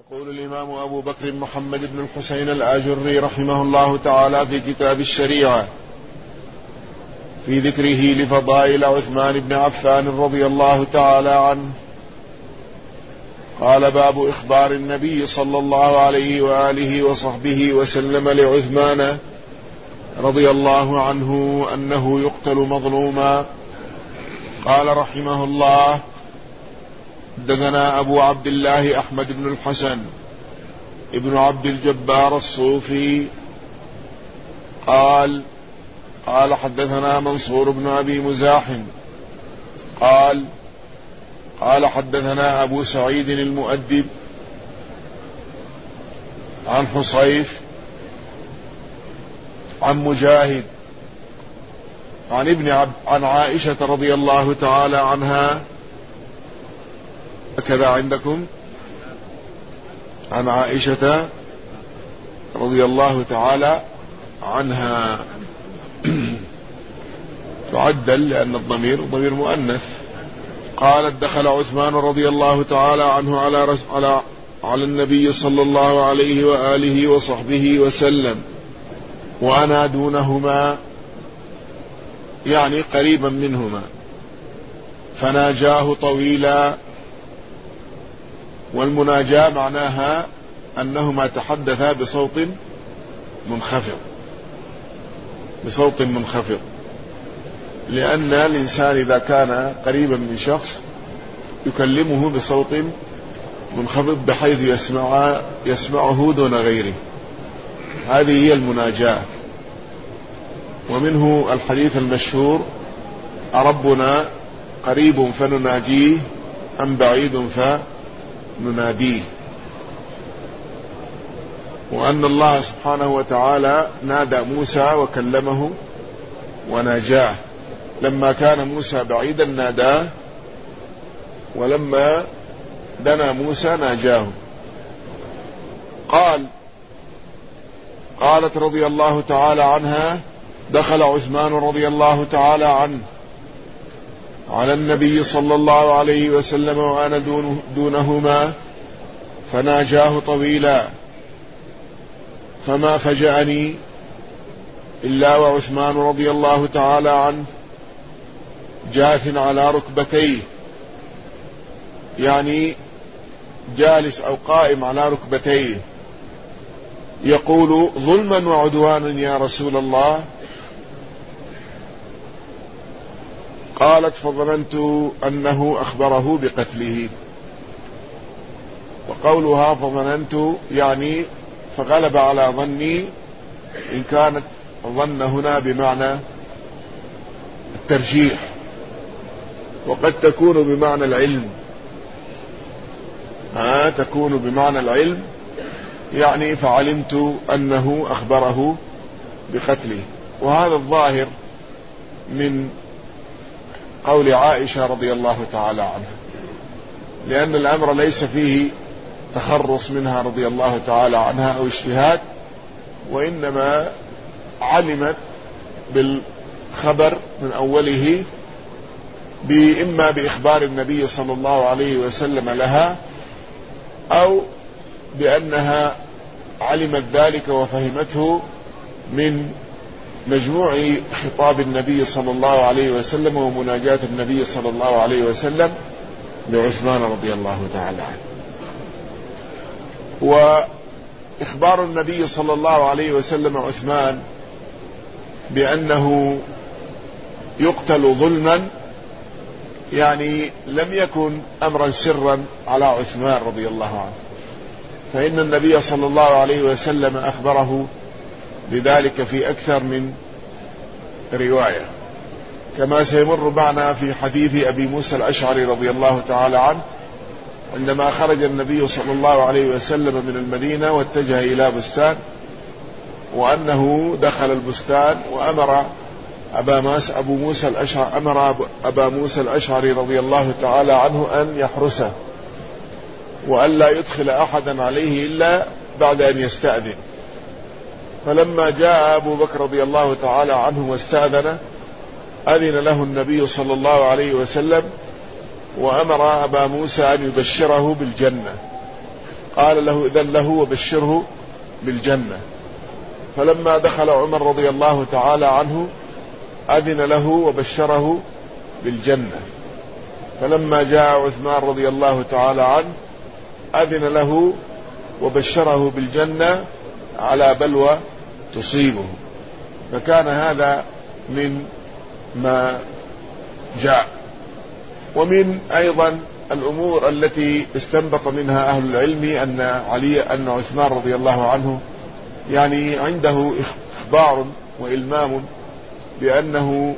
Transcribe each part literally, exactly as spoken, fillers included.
يقول الإمام أبو بكر محمد بن الحسين الآجري رحمه الله تعالى في كتاب الشريعة في ذكره لفضائل عثمان بن عفان رضي الله تعالى عنه قال: باب إخبار النبي صلى الله عليه وآله وصحبه وسلم لعثمان رضي الله عنه أنه يقتل مظلوما. قال رحمه الله: حدثنا أبو عبد الله أحمد بن الحسن ابن عبد الجبار الصوفي قال قال حدثنا منصور بن أبي مزاحم قال قال حدثنا أبو سعيد المؤدب عن حصيف عن مجاهد عن ابن عب عن عائشة رضي الله تعالى عنها، هكذا عندكم، عن عائشة رضي الله تعالى عنها تعدل لأن الضمير ضمير مؤنث. قالت: دخل عثمان رضي الله تعالى عنه على رس... على على النبي صلى الله عليه وآله وصحبه وسلم وأنا دونهما، يعني قريبا منهما، فناجاه طويلا. والمناجاة معناها أنهما تحدثا بصوت منخفض بصوت منخفض لأن الإنسان إذا كان قريبا من شخص يكلمه بصوت منخفض بحيث يسمع يسمعه دون غيره. هذه هي المناجاة. ومنه الحديث المشهور: أربنا قريب فنناجيه أم بعيد فنناديه. وأن الله سبحانه وتعالى نادى موسى وكلمه وناجاه. لما كان موسى بعيدا ناداه، ولما دنا موسى ناجاه. قال قالت رضي الله تعالى عنها: دخل عثمان رضي الله تعالى عنه على النبي صلى الله عليه وسلم وأنا دونه دونهما فناجاه طويلا، فما فجأني إلا وعثمان رضي الله تعالى عنه جاث على ركبتيه، يعني جالس أو قائم على ركبتيه، يقول: ظلما وعدوانا يا رسول الله. قالت: فظننت أنه أخبره بقتله. وقولها فظننت يعني فغلب على ظني، إن كانت ظن هنا بمعنى الترجيح، وقد تكون بمعنى العلم. ها تكون بمعنى العلم، يعني فعلمت أنه أخبره بقتله. وهذا الظاهر من قول عائشة رضي الله تعالى عنها، لأن الأمر ليس فيه تخرص منها رضي الله تعالى عنها أو اجتهاد، وإنما علمت بالخبر من أوله، إما بإخبار النبي صلى الله عليه وسلم لها، أو بأنها علمت ذلك وفهمته من مجموع خطاب النبي صلى الله عليه وسلم ومناجاة النبي صلى الله عليه وسلم لعثمان رضي الله تعالى عنه. وإخبار النبي صلى الله عليه وسلم عثمان بأنه يقتل ظلما، يعني لم يكن أمرا سرا على عثمان رضي الله عنه، فإن النبي صلى الله عليه وسلم أخبره بذلك في أكثر من رواية، كما سيمر معنا في حديث أبي موسى الأشعري رضي الله تعالى عنه، عندما خرج النبي صلى الله عليه وسلم من المدينة واتجه إلى بستان، وأنه دخل البستان وأمر أبا أبو موسى الأشعري أمر أبا موسى الأشعري رضي الله تعالى عنه أن يحرسه، وأن لا يدخل أحدا عليه إلا بعد أن يستأذن. فلما جاء أبو بكر رضي الله تعالى عنه واستأذن، أذن له النبي صلى الله عليه وسلم، وأمر أبا موسى أن يبشره بالجنة. قال له إذن له وبشره بالجنة. فلما دخل عمر رضي الله تعالى عنه أذن له وبشره بالجنة. فلما جاء عثمان رضي الله تعالى عنه أذن له وبشره بالجنة على بلوى تصيبه. فكان هذا من ما جاء. ومن أيضا الأمور التي استنبط منها أهل العلم أن علي أن عثمان رضي الله عنه يعني عنده إخبار وإلمام بأنه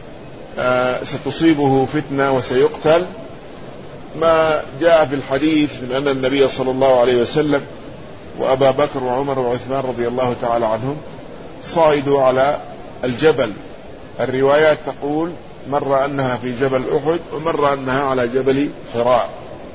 ستصيبه فتنة وسيقتل، ما جاء في الحديث من أن النبي صلى الله عليه وسلم وأبا بكر وعمر وعثمان رضي الله تعالى عنهم صعدوا على الجبل. الروايات تقول مرة أنها في جبل أحد ومرة أنها على جبل حراء،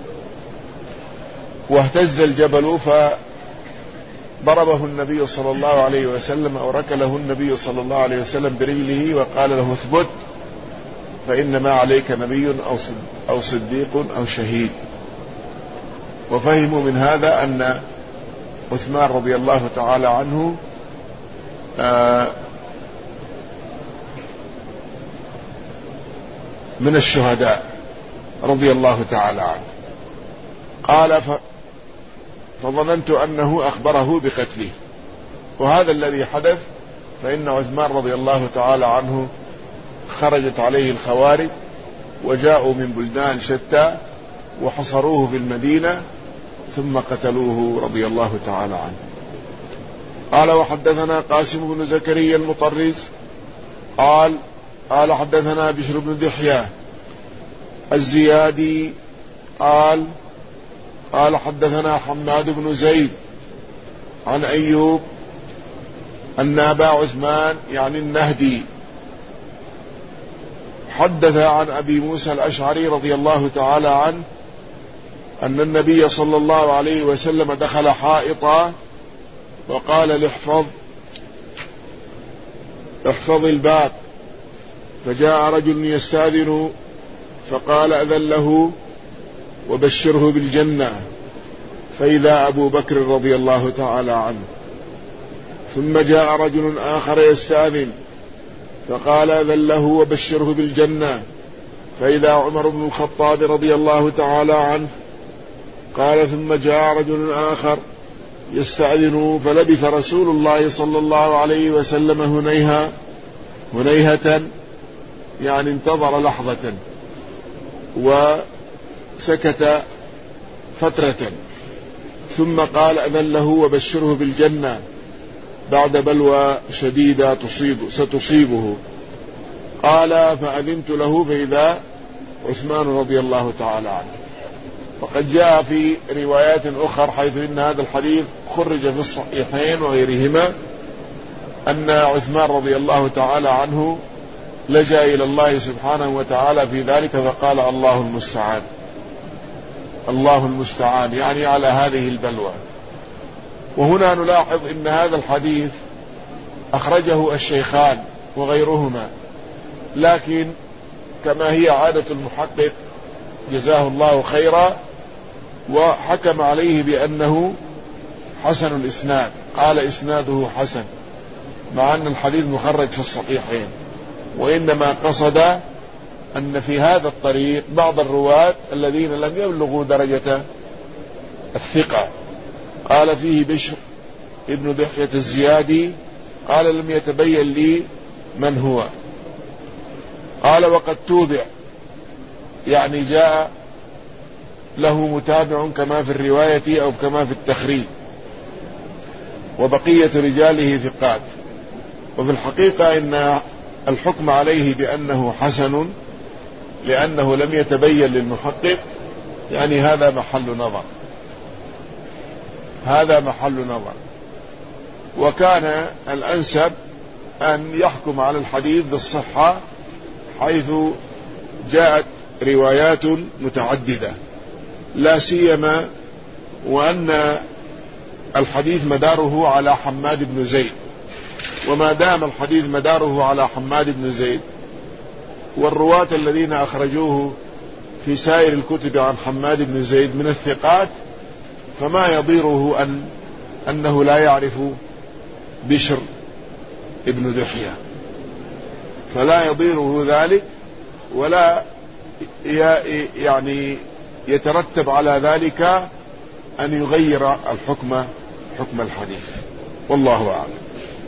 واهتز الجبل فضربه النبي صلى الله عليه وسلم أو ركله النبي صلى الله عليه وسلم برجله وقال له اثبت فإنما عليك نبي أو صديق أو شهيد. وفهموا من هذا أن عثمان رضي الله تعالى عنه من الشهداء رضي الله تعالى عنه. قال فظننت أنه أخبره بقتله، وهذا الذي حدث. فإن عثمان رضي الله تعالى عنه خرجت عليه الخوارج وجاءوا من بلدان شتى وحصروه في المدينة ثم قتلوه رضي الله تعالى عنه. قال وحدثنا قاسم بن زكريا المطرز قال قال حدثنا بشر بن دحية الزيادي قال قال حدثنا حماد بن زيد عن أيوب أن أبا عثمان يعني النهدي حدث عن أبي موسى الأشعري رضي الله تعالى عنه أن النبي صلى الله عليه وسلم دخل حائطا وقال لاحفظ احفظ الباب، فجاء رجل يستأذن فقال أذن له وبشره بالجنة، فإذا أبو بكر رضي الله تعالى عنه. ثم جاء رجل آخر يستأذن فقال أذن له وبشره بالجنة، فإذا عمر بن الخطاب رضي الله تعالى عنه. قال ثم جاء رجل آخر يستأذن فلبث رسول الله صلى الله عليه وسلم هنيها هنيهة يعني انتظر لحظة وسكت فترة، ثم قال أذن له وبشره بالجنة بعد بلوى شديدة تصيب ستصيبه. قال فأذنت له فإذا عثمان رضي الله تعالى عنه. وقد جاء في روايات أخرى حيث إن هذا الحديث خرج في الصحيحين وغيرهما أن عثمان رضي الله تعالى عنه لجأ إلى الله سبحانه وتعالى في ذلك فقال الله المستعان الله المستعان يعني على هذه البلوى. وهنا نلاحظ إن هذا الحديث أخرجه الشيخان وغيرهما، لكن كما هي عادة المحقق جزاه الله خيرا وحكم عليه بأنه حسن الإسناد، قال إسناده حسن مع أن الحديث مخرج في الصحيحين، وإنما قصد أن في هذا الطريق بعض الرواة الذين لم يبلغوا درجة الثقة. قال فيه بشر ابن دحية الزيادي قال لم يتبين لي من هو. قال وقد توبع يعني جاء له متابع كما في الرواية أو كما في التخريج، وبقية رجاله ثقات. وفي الحقيقة إن الحكم عليه بأنه حسن لأنه لم يتبين للمحقق يعني هذا محل نظر هذا محل نظر وكان الأنسب أن يحكم على الحديث بالصحة حيث جاءت روايات متعددة، لا سيما وأن الحديث مداره على حماد بن زيد. وما دام الحديث مداره على حماد بن زيد والرواة الذين أخرجوه في سائر الكتب عن حماد بن زيد من الثقات، فما يضيره أن أنه لا يعرف بشر ابن دحية، فلا يضيره ذلك ولا يعني يترتب على ذلك أن يغير الحكم حكم الحديث، والله أعلم.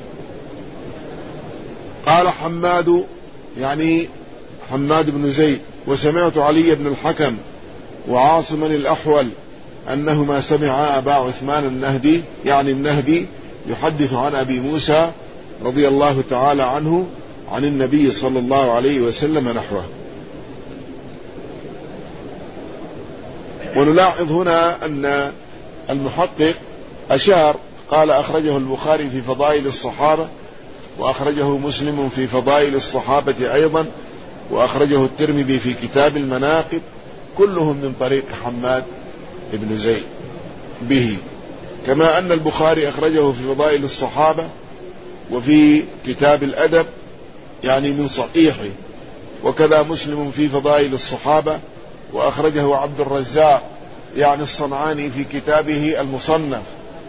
قال حماد يعني حماد بن زيد: وسمعت علي بن الحكم وعاصما الأحول أنهما سمعا أبا عثمان النهدي يعني النهدي يحدث عن أبي موسى رضي الله تعالى عنه عن النبي صلى الله عليه وسلم نحوه. ونلاحظ هنا أن المحقق أشار، قال: أخرجه البخاري في فضائل الصحابة، وأخرجه مسلم في فضائل الصحابة أيضا، وأخرجه الترمذي في كتاب المناقب، كلهم من طريق حماد بن زيد به، كما أن البخاري أخرجه في فضائل الصحابة وفي كتاب الأدب يعني من صحيحه، وكذا مسلم في فضائل الصحابة، وأخرجه عبد الرزاق يعني الصنعاني في كتابه المصنف،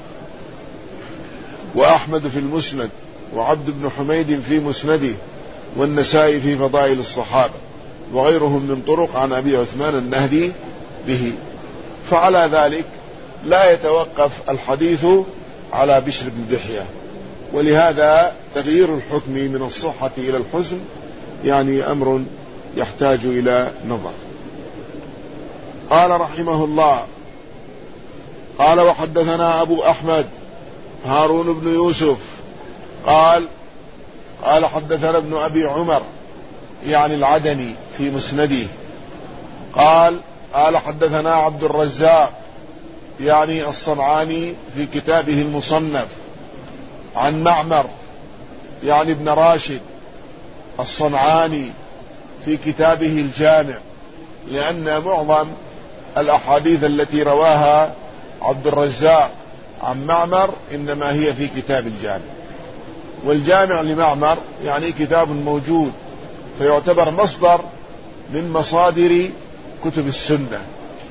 وأحمد في المسند، وعبد بن حميد في مسنده، والنسائي في فضائل الصحابة، وغيرهم من طرق عن أبي عثمان النهدي به. فعلى ذلك لا يتوقف الحديث على بشر بن دحية، ولهذا تغيير الحكم من الصحة إلى الحسن يعني أمر يحتاج إلى نظر. قال رحمه الله: قال: وحدثنا أبو أحمد هارون بن يوسف قال قال حدثنا ابن أبي عمر يعني العدني في مسنده قال قال حدثنا عبد الرزاق يعني الصنعاني في كتابه المصنف عن معمر يعني ابن راشد الصنعاني في كتابه الجامع، لأن معظم الأحاديث التي رواها عبد الرزاق عن معمر إنما هي في كتاب الجامع، والجامع لمعمر يعني كتاب موجود، فيعتبر مصدر من مصادر كتب السنة،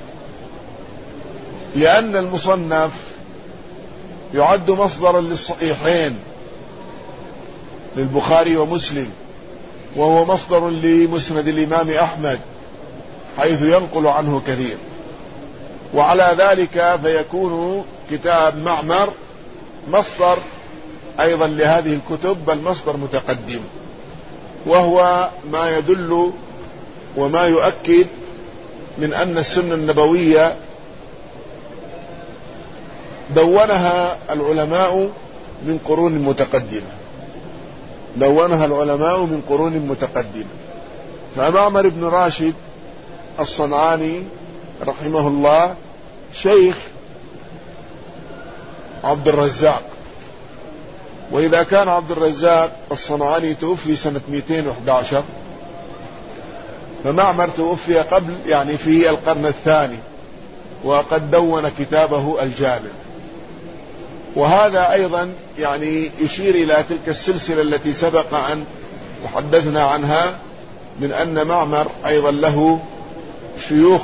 لأن المصنف يعد مصدرا للصحيحين للبخاري ومسلم، وهو مصدر لمسند الإمام أحمد حيث ينقل عنه كثير، وعلى ذلك فيكون كتاب معمر مصدر أيضا لهذه الكتب، بل مصدر متقدم، وهو ما يدل وما يؤكد من أن السنة النبوية دونها العلماء من قرون متقدمة دونها العلماء من قرون متقدمة فمعمر بن راشد الصنعاني رحمه الله شيخ عبد الرزاق، وإذا كان عبد الرزاق الصنعاني توفي سنة مئتين وأحد عشر، فمعمر توفي قبل يعني في القرن الثاني، وقد دون كتابه الجامع. وهذا أيضا يعني يشير إلى تلك السلسلة التي سبق أن تحدثنا عنها، من أن معمر أيضا له شيوخ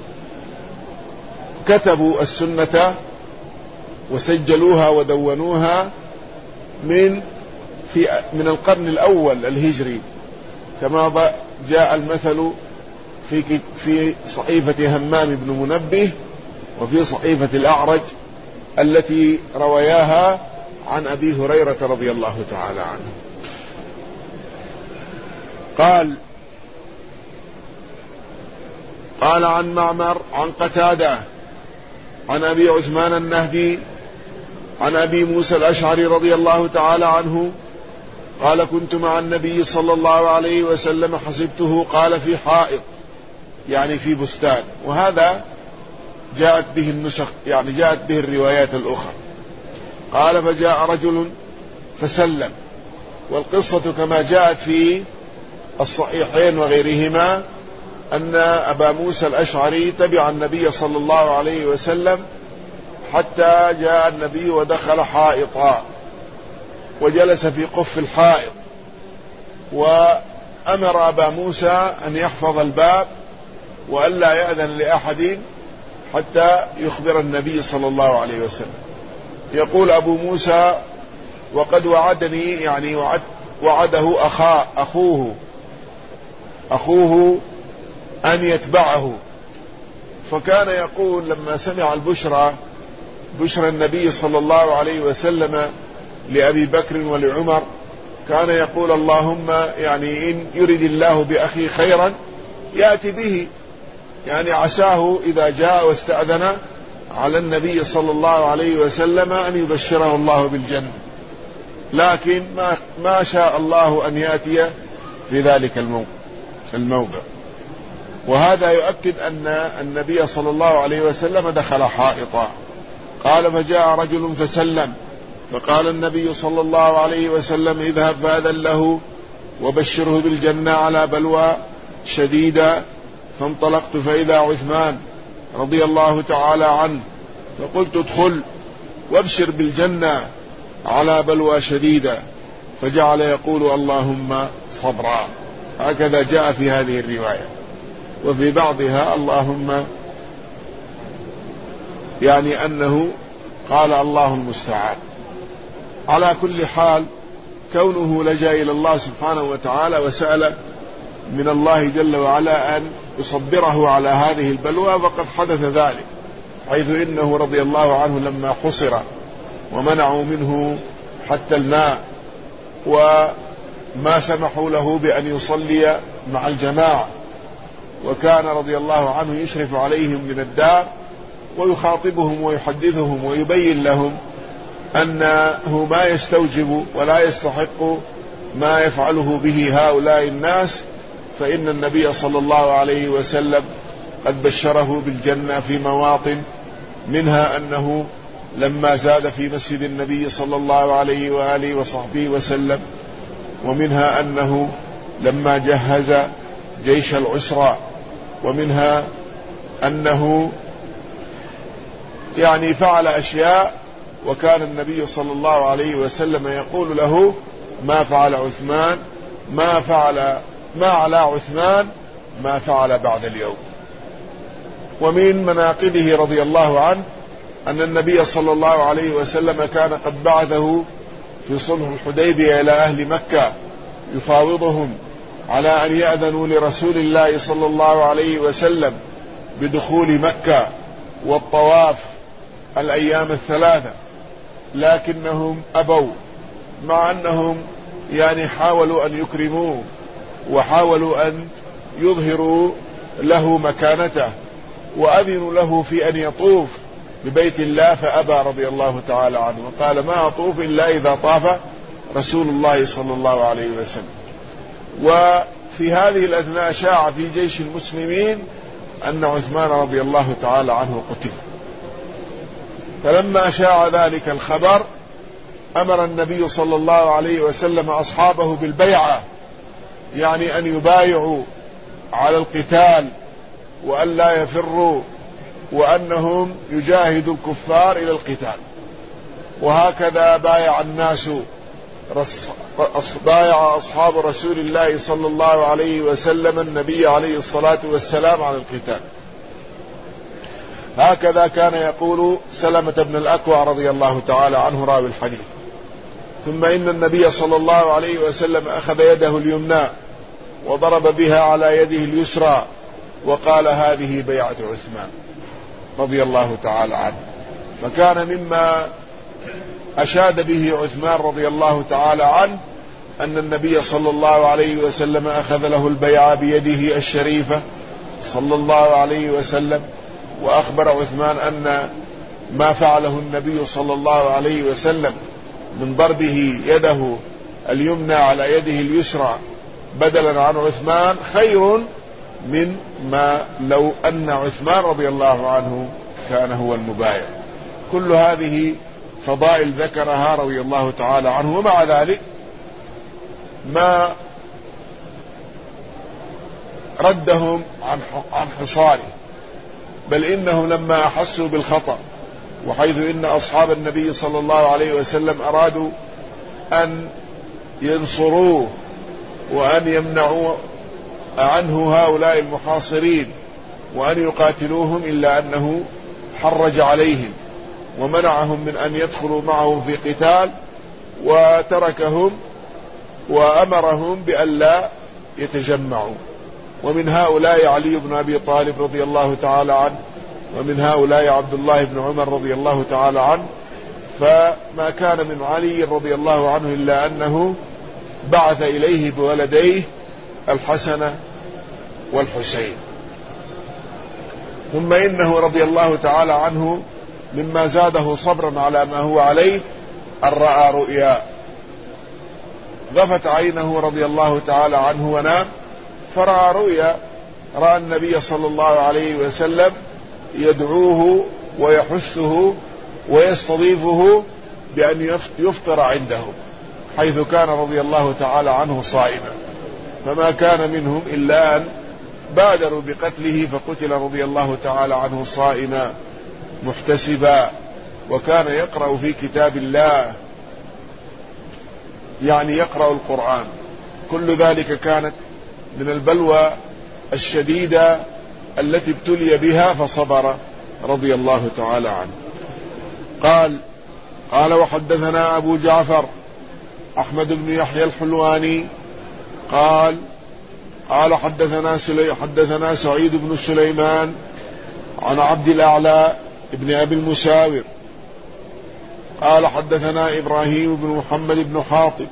كتبوا السنة وسجلوها ودونوها من في من القرن الأول الهجري، كما جاء المثل في في صحيفة همام بن منبه وفي صحيفة الأعرج التي رواياها عن أبي هريرة رضي الله تعالى عنه. قال قال عن معمر عن قتادة عن أبي عثمان النهدي عن أبي موسى الأشعري رضي الله تعالى عنه قال: كنت مع النبي صلى الله عليه وسلم حسبته قال في حائط يعني في بستان، وهذا جاءت به النسخ يعني جاءت به الروايات الأخرى. قال: فجاء رجل فسلم، والقصة كما جاءت في الصحيحين وغيرهما أن أبا موسى الأشعري تبع النبي صلى الله عليه وسلم حتى جاء النبي ودخل حائطا وجلس في قف الحائط، وأمر أبا موسى أن يحفظ الباب وألا يأذن لأحد حتى يخبر النبي صلى الله عليه وسلم. يقول أبو موسى: وقد وعدني، يعني وعد وعده أخا أخوه أخوه أن يتبعه. فكان يقول لما سمع البشرى بشرى النبي صلى الله عليه وسلم لأبي بكر ولعمر، كان يقول: اللهم يعني إن يرد الله بأخي خيرا يأتي به، يعني عساه إذا جاء واستأذن على النبي صلى الله عليه وسلم أن يبشره الله بالجنة، لكن ما, ما شاء الله أن يأتي في ذلك الموضع. وهذا يؤكد أن النبي صلى الله عليه وسلم دخل حائطا. قال: فجاء رجل فسلم، فقال النبي صلى الله عليه وسلم: اذهب فأذن له وبشره بالجنة على بلوى شديدة. فانطلقت فإذا عثمان رضي الله تعالى عنه، فقلت: ادخل وابشر بالجنة على بلوى شديدة. فجعل يقول: اللهم صبرا. هكذا جاء في هذه الرواية، وفي بعضها اللهم، يعني أنه قال: الله المستعان. على كل حال، كونه لجأ إلى الله سبحانه وتعالى وسأل من الله جل وعلا أن يصبره على هذه البلوى، فقد حدث ذلك، حيث إنه رضي الله عنه لما حصر ومنعوا منه حتى الماء وما سمحوا له بأن يصلي مع الجماعة، وكان رضي الله عنه يشرف عليهم من الدار ويخاطبهم ويحدثهم ويبين لهم أنه ما يستوجب ولا يستحق ما يفعله به هؤلاء الناس، فإن النبي صلى الله عليه وسلم قد بشره بالجنة في مواطن، منها أنه لما زاد في مسجد النبي صلى الله عليه وآله وصحبه وسلم، ومنها أنه لما جهز جيش العسرى، ومنها أنه يعني فعل أشياء، وكان النبي صلى الله عليه وسلم يقول له: ما فعل عثمان ما فعل ما على عثمان ما فعل بعد اليوم. ومن مناقبه رضي الله عنه أن النبي صلى الله عليه وسلم كان قد بعثه في صلح الحديبية إلى أهل مكة يفاوضهم على أن يأذنوا لرسول الله صلى الله عليه وسلم بدخول مكة والطواف الأيام الثلاثة، لكنهم أبوا، مع أنهم يعني حاولوا أن يكرموه وحاولوا أن يظهروا له مكانته وأذنوا له في أن يطوف ببيت الله، فأبى رضي الله تعالى عنه وقال: ما أطوف إلا إذا طاف رسول الله صلى الله عليه وسلم. وفي هذه الأثناء شاع في جيش المسلمين أن عثمان رضي الله تعالى عنه قتل. فلما شاع ذلك الخبر أمر النبي صلى الله عليه وسلم أصحابه بالبيعة، يعني أن يبايعوا على القتال وأن لا يفروا، وأنهم يجاهدوا الكفار إلى القتال. وهكذا بايع الناس بايع أصحاب رسول الله صلى الله عليه وسلم النبي عليه الصلاة والسلام على القتال. هكذا كان يقول سلمة بن الأكوع رضي الله تعالى عنه راوي الحديث. ثم إن النبي صلى الله عليه وسلم أخذ يده اليمنى وضرب بها على يده اليسرى وقال: هذه بيعة عثمان رضي الله تعالى عنه. فكان مما أشاد به عثمان رضي الله تعالى عنه أن النبي صلى الله عليه وسلم أخذ له البيعة بيده الشريفة صلى الله عليه وسلم، وأخبر عثمان أن ما فعله النبي صلى الله عليه وسلم من ضربه يده اليمنى على يده اليسرى بدلا عن عثمان خير من ما لو أن عثمان رضي الله عنه كان هو المبايع. كل هذه فضائل ذكرها رضي الله تعالى عنه، ومع ذلك ما ردهم عن عن حصاره، بل إنهم لما أحسوا بالخطأ، وحيث إن أصحاب النبي صلى الله عليه وسلم أرادوا أن ينصروه وأن يمنعوا عنه هؤلاء المحاصرين وأن يقاتلوهم، إلا أنه حرج عليهم ومنعهم من أن يدخلوا معه في قتال، وتركهم وأمرهم بأن لا يتجمعوا. ومن هؤلاء علي بن أبي طالب رضي الله تعالى عنه، ومن هؤلاء عبد الله بن عمر رضي الله تعالى عنه. فما كان من علي رضي الله عنه إلا أنه بعث إليه بولديه الحسن والحسين. ثم إنه رضي الله تعالى عنه مما زاده صبرا على ما هو عليه أن رأى رؤيا، غفت عينه رضي الله تعالى عنه ونام، فرأى رؤيا، رأى النبي صلى الله عليه وسلم يدعوه ويحثه ويستضيفه بأن يفطر عنده، حيث كان رضي الله تعالى عنه صائما، فما كان منهم إلا أن بادروا بقتله، فقتل رضي الله تعالى عنه صائما محتسبا. وكان يقرأ في كتاب الله، يعني يقرأ القرآن. كل ذلك كانت من البلوى الشديدة التي ابتلي بها، فصبر رضي الله تعالى عنه. قال قال وحدثنا أبو جعفر أحمد بن يحيى الحلواني قال قال حدثنا, حدثنا سعيد بن سليمان عن عبد الأعلى ابن أبي المساور قال حدثنا إبراهيم بن محمد بن حاطب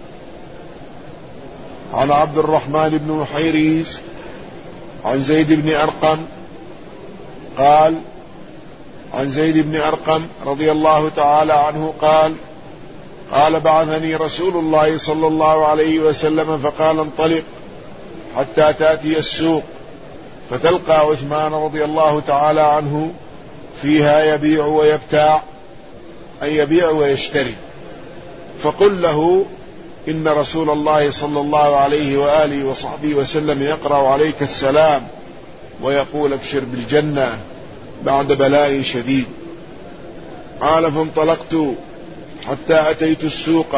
عن عبد الرحمن بن محيريز عن زيد بن أرقم قال عن زيد بن أرقم رضي الله تعالى عنه قال قال بعثني رسول الله صلى الله عليه وسلم فقال انطلق حتى تأتي السوق فتلقى عثمان رضي الله تعالى عنه فيها يبيع ويبتاع، أي يبيع ويشتري، فقل له إن رسول الله صلى الله عليه وآله وصحبه وسلم يقرأ عليك السلام ويقول ابشر بالجنة بعد بلاء شديد. قال فانطلقت حتى أتيت السوق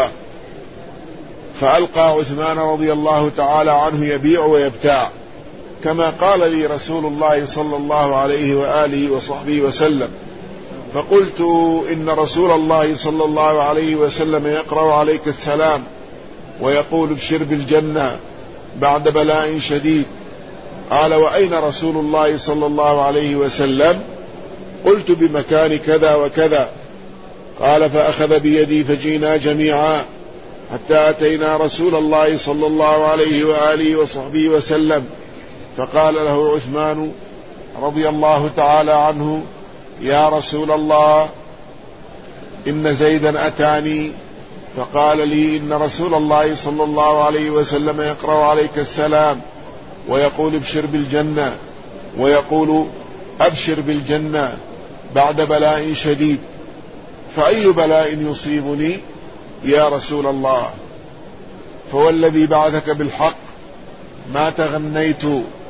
فألقى عثمان رضي الله تعالى عنه يبيع ويبتاع كما قال لي رسول الله صلى الله عليه وآله وصحبه وسلم، فقلت إن رسول الله صلى الله عليه وسلم يقرأ عليك السلام ويقول ابشر بالجنة بعد بلاء شديد. قال وأين رسول الله صلى الله عليه وسلم؟ قلت بمكان كذا وكذا. قال فأخذ بيدي فجينا جميعا حتى أتينا رسول الله صلى الله عليه وآله وصحبه وسلم، فقال له عثمان رضي الله تعالى عنه يا رسول الله إن زيدا أتاني فقال لي إن رسول الله صلى الله عليه وسلم يقرأ عليك السلام ويقول ابشر بالجنة ويقول أبشر بالجنة بعد بلاء شديد، فأي بلاء يصيبني يا رسول الله؟ فوالذي بعثك بالحق ما تغنيت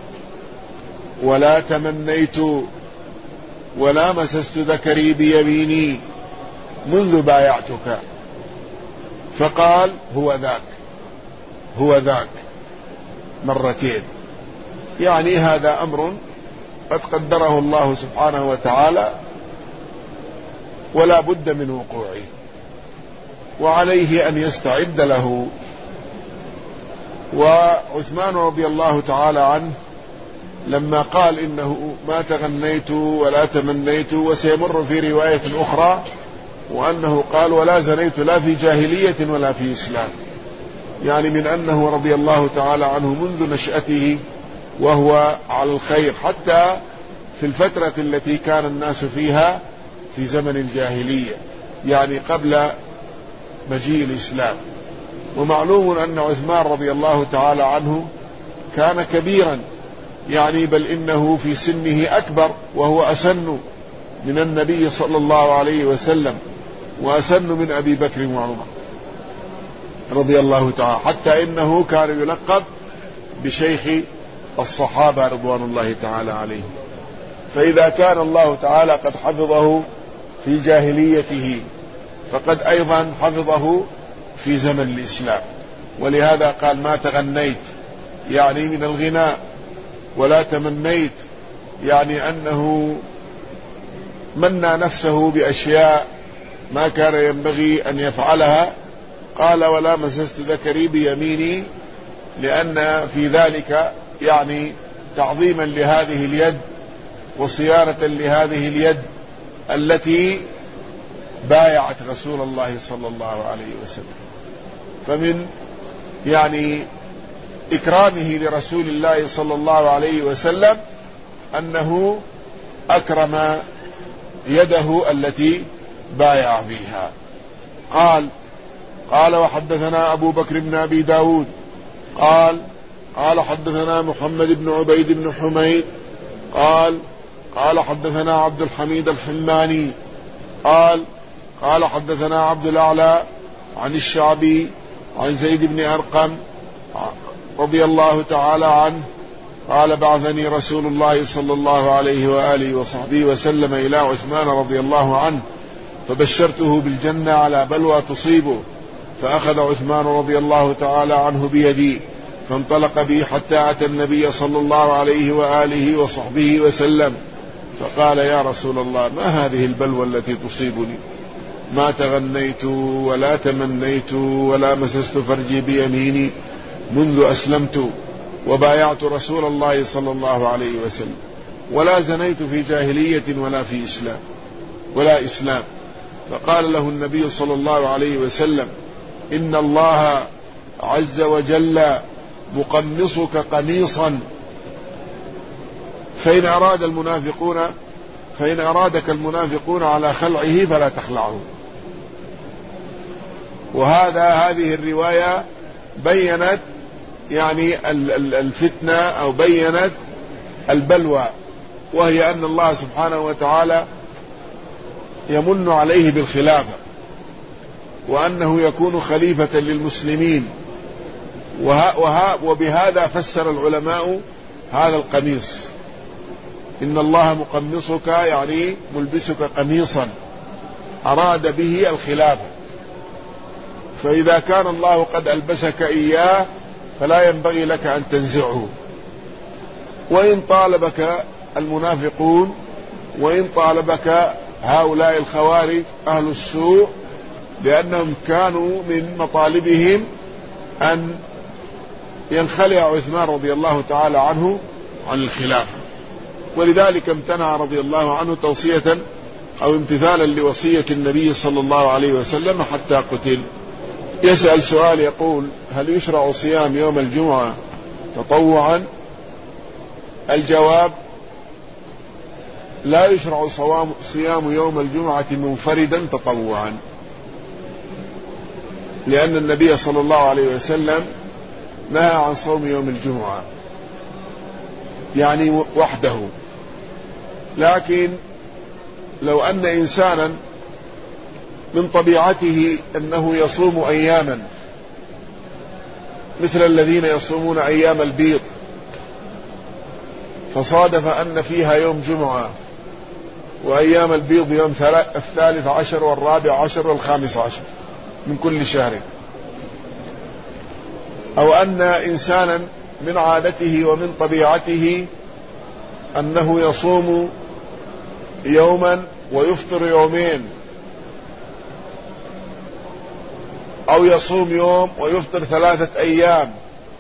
ولا تمنيت ولا مسست ذكري بيميني منذ بايعتك. فقال هو ذاك هو ذاك مرتين، يعني هذا أمر قد قدره الله سبحانه وتعالى ولا بد من وقوعه، وعليه أن يستعد له. وعثمان رضي الله تعالى عنه لما قال إنه ما تغنيت ولا تمنيت، وسيمر في رواية أخرى وأنه قال ولا زنيت لا في جاهلية ولا في إسلام، يعني من أنه رضي الله تعالى عنه منذ نشأته وهو على الخير، حتى في الفترة التي كان الناس فيها في زمن الجاهلية، يعني قبل مجيء الإسلام. ومعلوم أن عثمان رضي الله تعالى عنه كان كبيرا، يعني بل إنه في سنه أكبر وهو أسن من النبي صلى الله عليه وسلم وأسن من أبي بكر وعمر رضي الله تعالى، حتى إنه كان يلقب بشيخ الصحابة رضوان الله تعالى عليهم. فإذا كان الله تعالى قد حفظه في جاهليته فقد أيضا حفظه في زمن الإسلام. ولهذا قال ما تغنيت يعني من الغناء، ولا تمنيت يعني أنه منى نفسه بأشياء ما كان ينبغي أن يفعلها، قال ولا مسست ذكري بيميني، لأن في ذلك يعني تعظيما لهذه اليد وصيانة لهذه اليد التي بايعت رسول الله صلى الله عليه وسلم. فمن يعني إكرامه لرسول الله صلى الله عليه وسلم أنه أكرم يده التي بايع فيها. قال قال وحدثنا أبو بكر بن أبي داود قال قال حدثنا محمد بن عبيد بن حميد قال قال حدثنا عبد الحميد الحماني قال قال حدثنا عبد الأعلى عن الشعبي عن زيد بن أرقم رضي الله تعالى عنه قال بعثني رسول الله صلى الله عليه وآله وصحبه وسلم إلى عثمان رضي الله عنه فبشرته بالجنة على بلوى تصيبه، فأخذ عثمان رضي الله تعالى عنه بيدي فانطلق بي حتى أتى النبي صلى الله عليه وآله وصحبه وسلم فقال يا رسول الله ما هذه البلوى التي تصيبني؟ ما تغنيت ولا تمنيت ولا مسست فرجي بيميني منذ أسلمت وبايعت رسول الله صلى الله عليه وسلم، ولا زنيت في جاهلية ولا في إسلام ولا إسلام. فقال له النبي صلى الله عليه وسلم إن الله عز وجل مقمصك قميصا، فإن أراد المنافقون فإن أرادك المنافقون على خلعه فلا تخلعه. وهذا هذه الرواية بينت يعني الفتنة أو بينت البلوى، وهي أن الله سبحانه وتعالى يمن عليه بالخلافة وأنه يكون خليفة للمسلمين. وها وها وبهذا فسر العلماء هذا القميص، إن الله مقمصك يعني ملبسك قميصا، أراد به الخلافة. فإذا كان الله قد ألبسك إياه فلا ينبغي لك أن تنزعه. وإن طالبك المنافقون وإن طالبك هؤلاء الخوارج أهل السوء، لأنهم كانوا من مطالبهم أن ينخلع عثمان رضي الله تعالى عنه عن الخلافة، ولذلك امتنع رضي الله عنه توصية أو امتثالا لوصية النبي صلى الله عليه وسلم حتى قتل. يسأل سؤال يقول هل يشرع صيام يوم الجمعة تطوعا؟ الجواب لا يشرع صيام يوم الجمعة منفردا تطوعا، لأن النبي صلى الله عليه وسلم نهى عن صوم يوم الجمعة يعني وحده. لكن لو أن إنسانا من طبيعته أنه يصوم أياما مثل الذين يصومون أيام البيض، فصادف أن فيها يوم جمعة، وأيام البيض يوم الثالث عشر والرابع عشر والخامس عشر من كل شهر، أو أن إنسانا من عادته ومن طبيعته أنه يصوم يوما ويفطر يومين، أو يصوم يوم ويفطر ثلاثة أيام،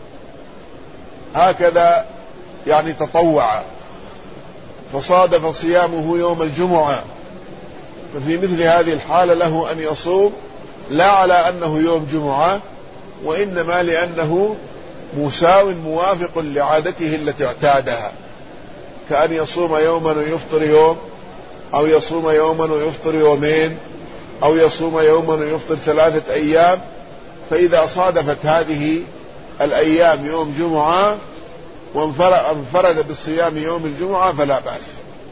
هكذا يعني تطوع، فصادف صيامه يوم الجمعة، ففي مثل هذه الحالة له أن يصوم لا على أنه يوم جمعة، وإنما لأنه مساو موافق لعادته التي اعتادها، كأن يصوم يوما ويفطر يوم، أو يصوم يوما ويفطر يومين، أو يصوم يوما ويفطر ثلاثة أيام. فإذا صادفت هذه الأيام يوم جمعة وانفرد بالصيام يوم الجمعة فلا بأس.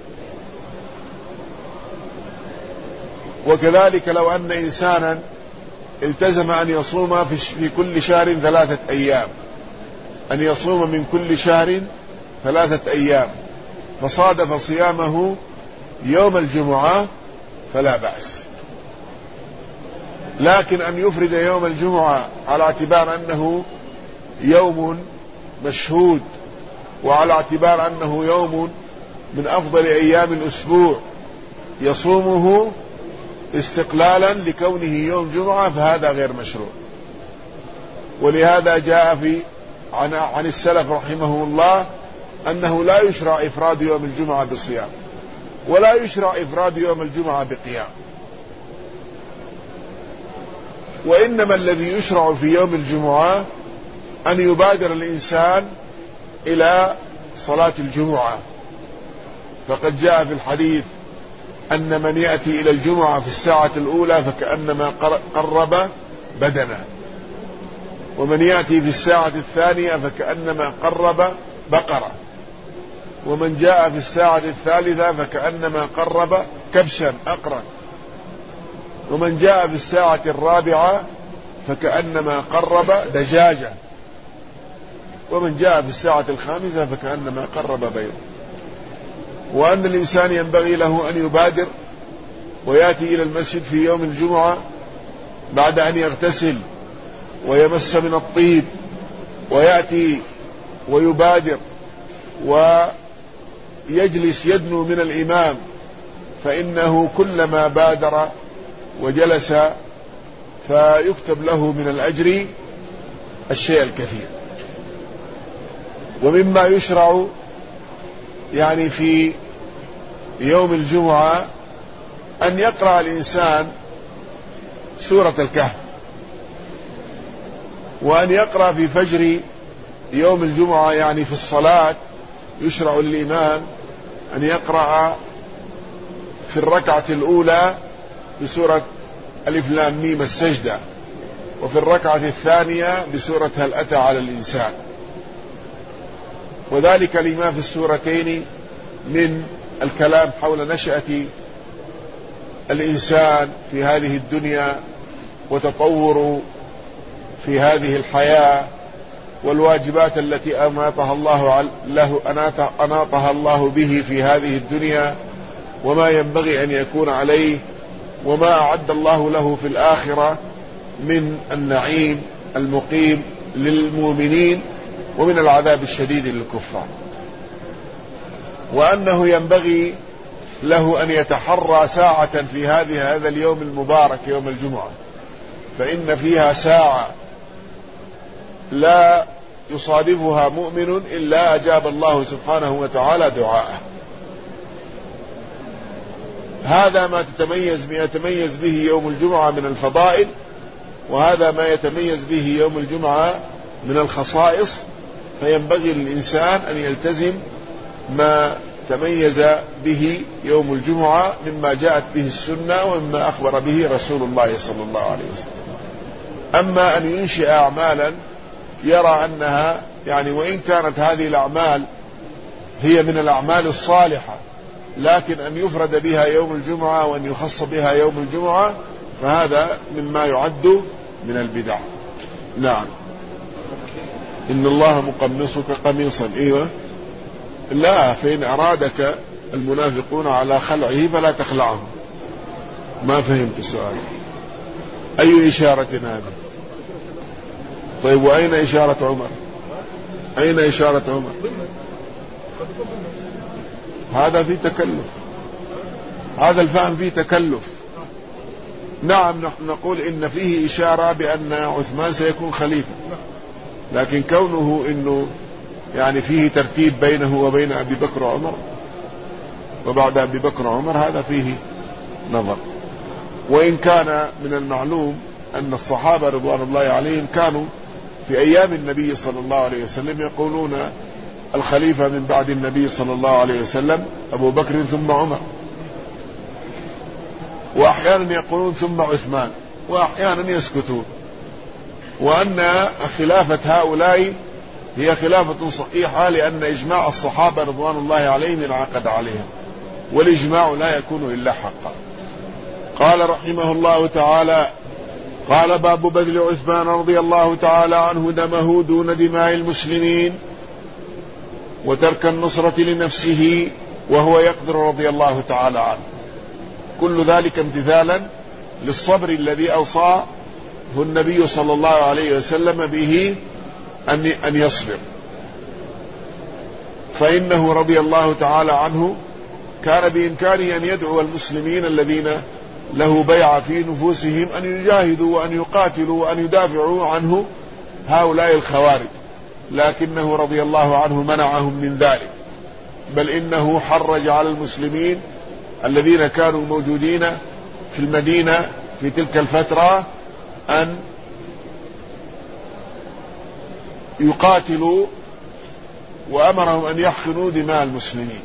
وكذلك لو أن إنسانا التزم أن يصوم في كل شهر ثلاثة أيام، أن يصوم من كل شهر ثلاثة أيام، فصادف صيامه يوم الجمعة فلا بأس. لكن أن يفرد يوم الجمعة على اعتبار أنه يوم مشهود، وعلى اعتبار أنه يوم من أفضل أيام الأسبوع، يصومه استقلالا لكونه يوم جمعة فهذا غير مشروع. ولهذا جاء في عن, عن السلف رحمهم الله أنه لا يشرع إفراد يوم الجمعة بصيام ولا يشرع إفراد يوم الجمعة بقيام، وإنما الذي يشرع في يوم الجمعة أن يبادر الإنسان إلى صلاة الجمعة، فقد جاء في الحديث أن من يأتي إلى الجمعة في الساعة الأولى فكأنما قرب بدنا، ومن يأتي في الساعة الثانية فكأنما قرب بقرة، ومن جاء في الساعة الثالثة فكأنما قرب كبشا أقرا، ومن جاء في الساعة الرابعة فكأنما قرب دجاجة، ومن جاء في الساعة الخامسة فكأنما قرب بيض. وأن الإنسان ينبغي له أن يبادر ويأتي إلى المسجد في يوم الجمعة بعد أن يغتسل ويمس من الطيب، ويأتي ويبادر ويجلس يدنو من الإمام، فإنه كلما بادر وجلس فيكتب له من الأجر الشيء الكثير. ومما يشرع يعني في يوم الجمعة أن يقرأ الإنسان سورة الكهف، وأن يقرأ في فجر يوم الجمعة يعني في الصلاة يشرع للإمام أن يقرأ في الركعة الأولى بسورة ألف لام ميم السجدة، وفي الركعة الثانية بسورة هل أتى على الإنسان، وذلك لما في السورتين من الكلام حول نشأة الإنسان في هذه الدنيا وتطور في هذه الحياة، والواجبات التي أناطها الله له أناطها الله به في هذه الدنيا، وما ينبغي أن يكون عليه، وما أعد الله له في الآخرة من النعيم المقيم للمؤمنين ومن العذاب الشديد للكفار. وأنه ينبغي له أن يتحرى ساعة في هذه هذا اليوم المبارك يوم الجمعة، فإن فيها ساعة لا يصادفها مؤمن إلا أجاب الله سبحانه وتعالى دعاءه. هذا ما تتميز ما يتميز به يوم الجمعة من الفضائل، وهذا ما يتميز به يوم الجمعة من الخصائص، فينبغي للإنسان أن يلتزم ما تميز به يوم الجمعة مما جاءت به السنة ومما أخبر به رسول الله صلى الله عليه وسلم. أما أن ينشئ أعمالا يرى أنها يعني وإن كانت هذه الأعمال هي من الأعمال الصالحة، لكن أن يفرد بها يوم الجمعة وأن يخص بها يوم الجمعة فهذا مما يعد من البدع. نعم. إن الله مقمصك قميصا. إيوه. لا، فإن أرادك المنافقون على خلعه فلا تخلعهم. ما فهمت السؤال. أي إشارة هذه؟ طيب وأين إشارة عمر؟ أين إشارة عمر؟ هذا في تكلف، هذا الفهم فيه تكلف. نعم نحن نقول إن فيه إشارة بأن عثمان سيكون خليفة، لكن كونه إنه يعني فيه ترتيب بينه وبين أبي بكر وعمر وبعد أبي بكر وعمر هذا فيه نظر. وإن كان من المعلوم أن الصحابة رضوان الله عليهم كانوا في أيام النبي صلى الله عليه وسلم يقولون الخليفة من بعد النبي صلى الله عليه وسلم أبو بكر ثم عمر، وأحيانا يقولون ثم عثمان، وأحيانا يسكتون، وأن خلافة هؤلاء هي خلافة صحيحة لأن إجماع الصحابة رضوان الله عليهم انعقد عليها، والإجماع لا يكون إلا حقا. قال رحمه الله تعالى: قال باب بذل عثمان رضي الله تعالى عنه دمه دون دماء المسلمين وترك النصرة لنفسه وهو يقدر رضي الله تعالى عنه. كل ذلك امتثالا للصبر الذي أوصاه النبي صلى الله عليه وسلم به أن يصبر، فإنه رضي الله تعالى عنه كان بإمكانه أن يدعو المسلمين الذين له بيع في نفوسهم أن يجاهدوا وأن يقاتلوا وأن يدافعوا عنه هؤلاء الخوارج، لكنه رضي الله عنه منعهم من ذلك، بل إنه حرج على المسلمين الذين كانوا موجودين في المدينة في تلك الفترة أن يقاتلوا، وأمرهم أن يحقنوا دماء المسلمين.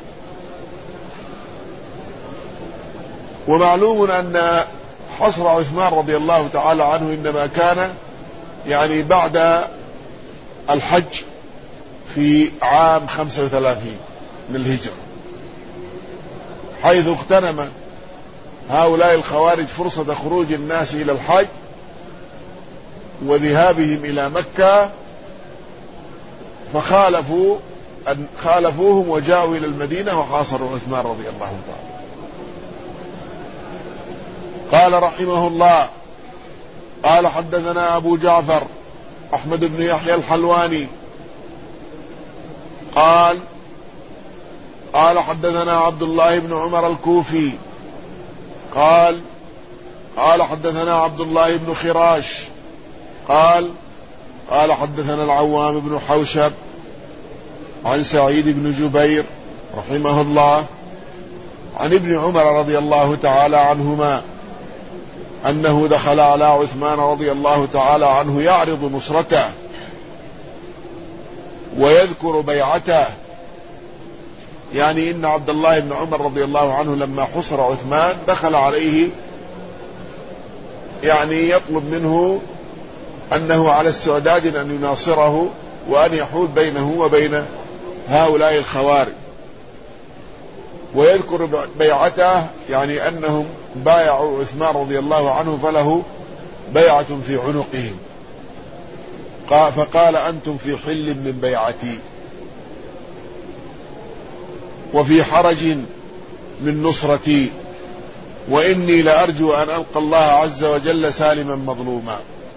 ومعلوم أن حصر عثمان رضي الله تعالى عنه إنما كان يعني بعد الحج في عام خمسة وثلاثين من الهجرة، حيث اغتنم هؤلاء الخوارج فرصة خروج الناس إلى الحج وذهابهم إلى مكة، فخالفوا خالفوهم وجاءوا إلى المدينة وحاصروا عثمان رضي الله تعالى. قال رحمه الله: قال حدثنا أبو جعفر أحمد بن يحيى الحلواني قال قال حدثنا عبد الله بن عمر الكوفي قال قال حدثنا عبد الله بن خراش قال قال حدثنا العوام بن حوشب عن سعيد بن جبير رحمه الله عن ابن عمر رضي الله تعالى عنهما أنه دخل على عثمان رضي الله تعالى عنه يعرض نصرته ويذكر بيعته. يعني إن عبد الله بن عمر رضي الله عنه لما حصر عثمان دخل عليه يعني يطلب منه أنه على استعداد أن يناصره وأن يحول بينه وبين هؤلاء الخوارج، ويذكر بيعته، يعني أنهم بايعوا عثمان رضي الله عنه فله بيعة في عنقهم، فقال: أنتم في حل من بيعتي وفي حرج من نصرتي، وإني لأرجو أن ألقى الله عز وجل سالما مظلوما.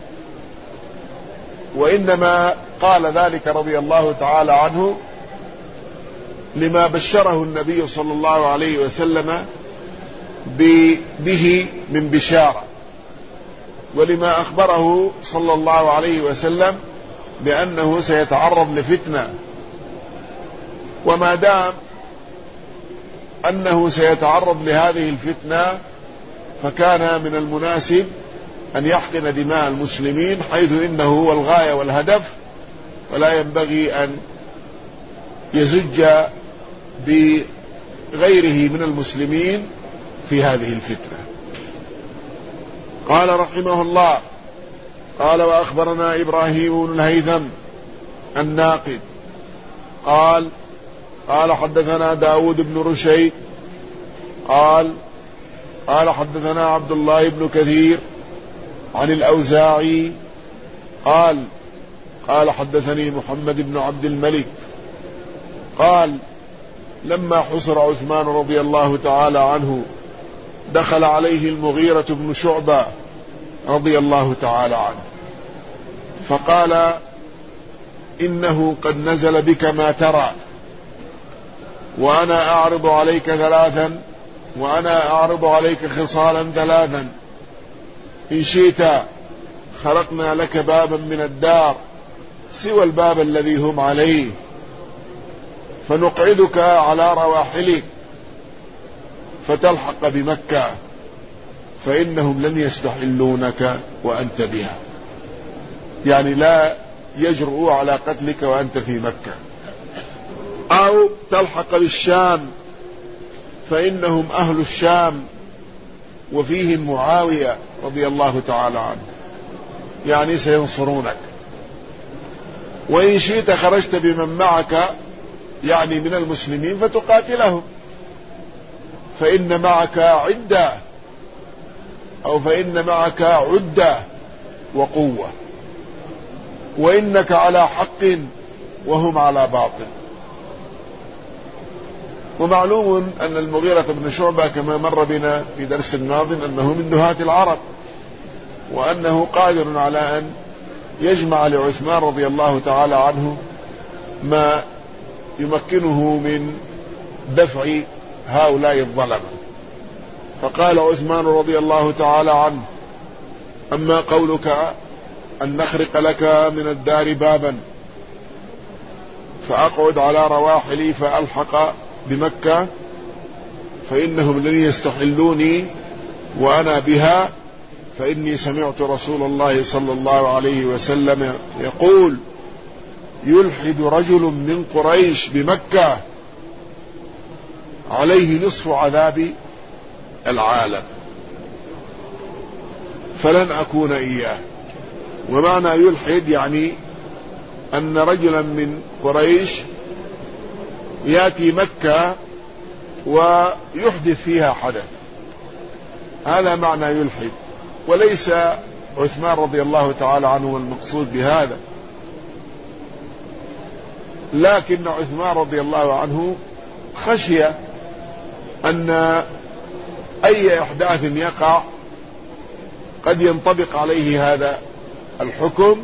وإنما قال ذلك رضي الله تعالى عنه لما بشره النبي صلى الله عليه وسلم به من بشارة، ولما أخبره صلى الله عليه وسلم بأنه سيتعرض لفتنة، وما دام أنه سيتعرض لهذه الفتنة فكان من المناسب أن يحقن دماء المسلمين، حيث إنه هو الغاية والهدف، ولا ينبغي أن يزج بغيره من المسلمين في هذه الفتنة. قال رحمه الله: قال وأخبرنا إبراهيم بن الهيثم الناقد قال قال حدثنا داود بن رشيد قال قال حدثنا عبد الله بن كثير عن الأوزاعي قال قال حدثني محمد بن عبد الملك قال لما حصر عثمان رضي الله تعالى عنه دخل عليه المغيرة بن شعبة رضي الله تعالى عنه فقال: إنه قد نزل بك ما ترى، وأنا أعرض عليك ثلاثا وأنا أعرض عليك خصالا ثلاثا، إن شئت خلقنا لك بابا من الدار سوى الباب الذي هم عليه، فنقعدك على رواحلك فتلحق بمكة، فإنهم لن يستحلونك وأنت بها، يعني لا يجرؤوا على قتلك وأنت في مكة، أو تلحق بالشام فإنهم أهل الشام وفيهم معاوية رضي الله تعالى عنه، يعني سينصرونك، وإن شئت خرجت بمن معك يعني من المسلمين فتقاتلهم، فإن معك عدة أو فإن معك عدة وقوة، وإنك على حق وهم على باطل. ومعلوم أن المغيرة بن شعبة كما مر بنا في درس الماض أنه من دهاة العرب، وأنه قادر على أن يجمع لعثمان رضي الله تعالى عنه ما يمكنه من دفع هؤلاء الظلمة. فقال عثمان رضي الله تعالى عنه: أما قولك أن نخرق لك من الدار بابا فأقعد على رواحلي فألحق بمكة فإنهم لن يستحلوني وأنا بها، فإني سمعت رسول الله صلى الله عليه وسلم يقول: يلحد رجل من قريش بمكة عليه نصف عذاب العالم، فلن أكون إياه. ومعنى يلحد يعني أن رجلا من قريش يأتي مكة ويحدث فيها حدث، هذا معنى يلحد، وليس عثمان رضي الله تعالى عنه المقصود بهذا، لكن عثمان رضي الله عنه خشي أن أي إحداث يقع قد ينطبق عليه هذا الحكم،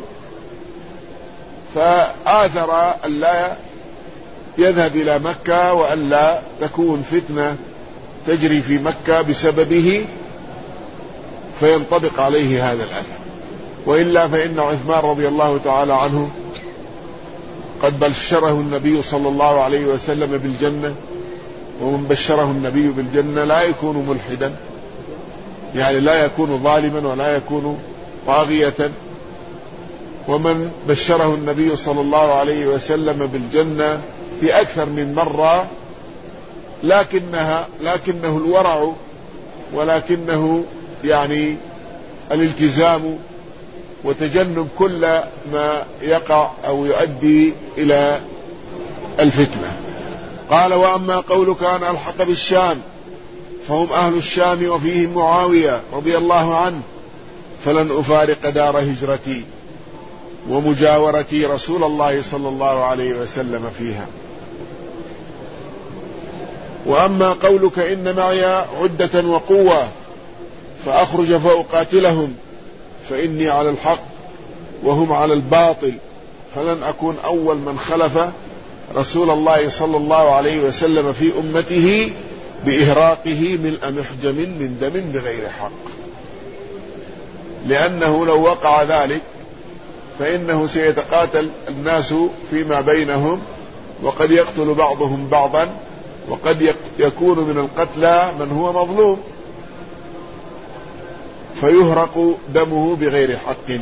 فآثر أن لا يذهب إلى مكة وأن لا تكون فتنة تجري في مكة بسببه فينطبق عليه هذا الأثر. وإلا فإن عثمان رضي الله تعالى عنه قد بشره النبي صلى الله عليه وسلم بالجنة، ومن بشره النبي بالجنة لا يكون ملحدا، يعني لا يكون ظالما ولا يكون طاغية. ومن بشره النبي صلى الله عليه وسلم بالجنة في أكثر من مرة، لكنها لكنه الورع ولكنه يعني الالتزام وتجنب كل ما يقع أو يؤدي إلى الفتنة. قال: وأما قولك أن ألحق بالشام فهم أهل الشام وفيهم معاوية رضي الله عنه، فلن أفارق دار هجرتي ومجاورتي رسول الله صلى الله عليه وسلم فيها. وأما قولك إن معي عدة وقوة فأخرج فأقاتلهم فإني على الحق وهم على الباطل، فلن أكون أول من خلف رسول الله صلى الله عليه وسلم في أمته بإهراقه ملء محجم من دم بغير حق، لأنه لو وقع ذلك فإنه سيتقاتل الناس فيما بينهم، وقد يقتل بعضهم بعضا، وقد يكون من القتلى من هو مظلوم فيهرق دمه بغير حق.